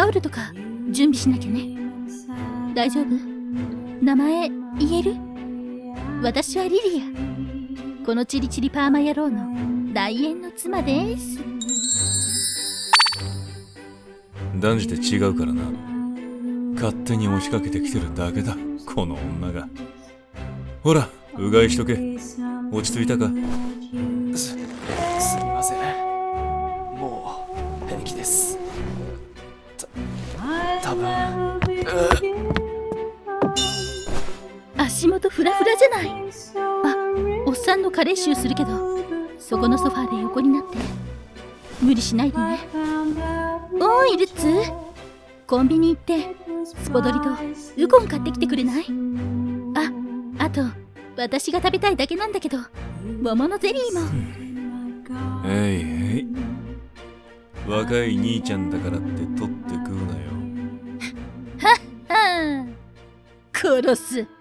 ウルとか準備しなきゃね。大丈夫？名前言える？私はリリア。このチリチリパーマ野郎の大縁の妻です。 断じて違うからな。勝手に押しかけてきてるだけだ、この女が。ほら、うがいしとけ。落ち着いたか？ すみません。もう平気です。多分足元フラフラじゃない。あ、おっさんの加齢臭するけど、そこのソファーで横になって無理しないでね。おいルッツ、コンビニ行ってスポドリとウコン買ってきてくれない？あと私が食べたいだけなんだけど、桃のゼリーも。 へいへい、若い兄ちゃんだからって取って食うなよ。 はっはー、殺す。